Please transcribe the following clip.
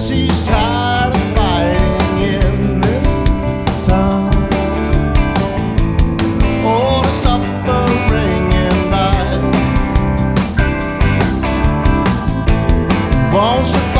she's tired of fighting in this town. Oh, the suffering and lies. Won't you